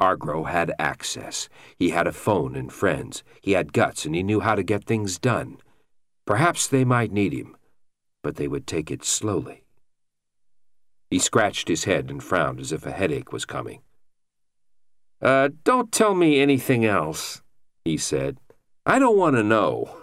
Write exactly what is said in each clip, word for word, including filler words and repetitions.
Argro had access. He had a phone and friends. He had guts, and he knew how to get things done. Perhaps they might need him, but they would take it slowly. He scratched his head and frowned as if a headache was coming. Uh, don't tell me anything else, he said. I don't want to know.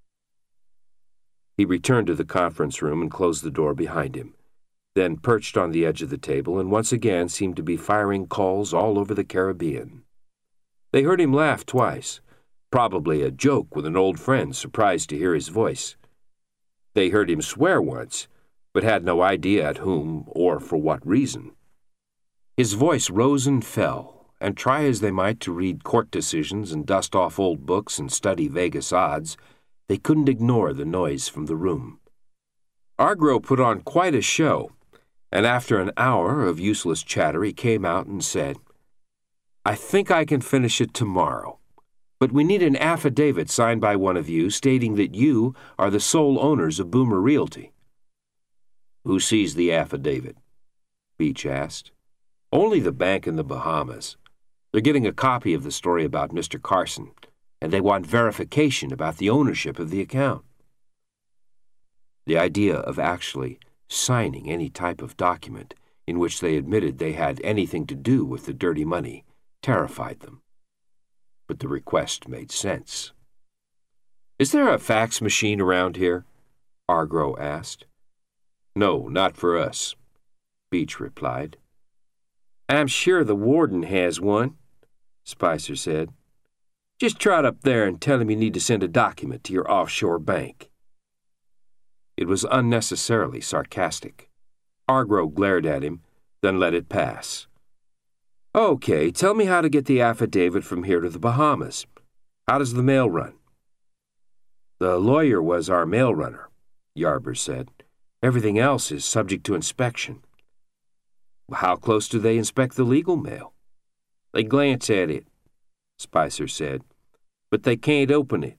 He returned to the conference room and closed the door behind him, then perched on the edge of the table and once again seemed to be firing calls all over the Caribbean. They heard him laugh twice, probably a joke with an old friend surprised to hear his voice. They heard him swear once, but had no idea at whom or for what reason. His voice rose and fell, and try as they might to read court decisions and dust off old books and study Vegas odds, they couldn't ignore the noise from the room. Argro put on quite a show, and after an hour of useless chatter he came out and said, I think I can finish it tomorrow, but we need an affidavit signed by one of you stating that you are the sole owners of Boomer Realty. Who sees the affidavit? Beach asked. Only the bank in the Bahamas. They're getting a copy of the story about Mister Carson, and they want verification about the ownership of the account. The idea of actually signing any type of document in which they admitted they had anything to do with the dirty money terrified them. But the request made sense. Is there a fax machine around here? Argro asked. No, not for us, Beach replied. I'm sure the warden has one, Spicer said. Just trot up there and tell him you need to send a document to your offshore bank. It was unnecessarily sarcastic. Argro glared at him, then let it pass. Okay, tell me how to get the affidavit from here to the Bahamas. How does the mail run? The lawyer was our mail runner, Yarber said. Everything else is subject to inspection. How close do they inspect the legal mail? They glance at it, Spicer said, but they can't open it.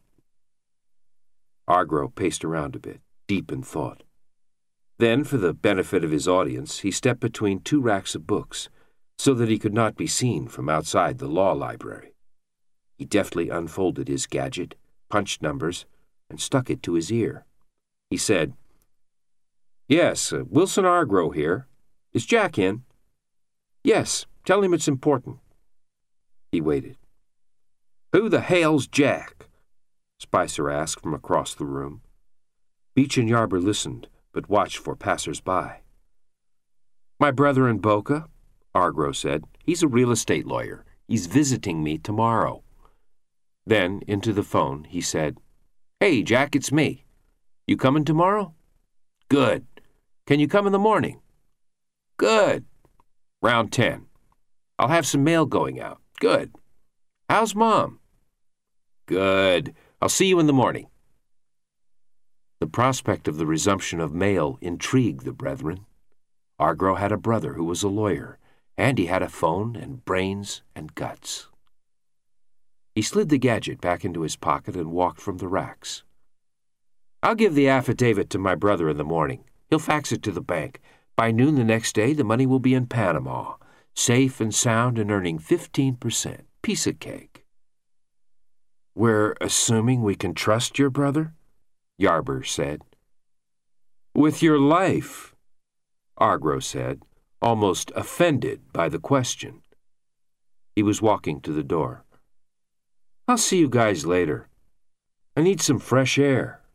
Argro paced around a bit, deep in thought. Then, for the benefit of his audience, he stepped between two racks of books so that he could not be seen from outside the law library. He deftly unfolded his gadget, punched numbers, and stuck it to his ear. He said, Yes, uh, Wilson Argro here. Is Jack in? Yes, tell him it's important. He waited. Who the hell's Jack? Spicer asked from across the room. Beach and Yarber listened, but watched for passers-by. My brother in Boca, Argro said. He's a real estate lawyer. He's visiting me tomorrow. Then, into the phone, he said, Hey, Jack, it's me. You coming tomorrow? Good. Can you come in the morning? Good. Round ten. I'll have some mail going out. Good. How's Mom? Good. I'll see you in the morning. The prospect of the resumption of mail intrigued the brethren. Argro had a brother who was a lawyer, and he had a phone and brains and guts. He slid the gadget back into his pocket and walked from the racks. I'll give the affidavit to my brother in the morning. He'll fax it to the bank. By noon the next day, the money will be in Panama, safe and sound and earning fifteen percent. Piece of cake. We're assuming we can trust your brother? Yarber said. With your life, Argro said, almost offended by the question. He was walking to the door. I'll see you guys later. I need some fresh air.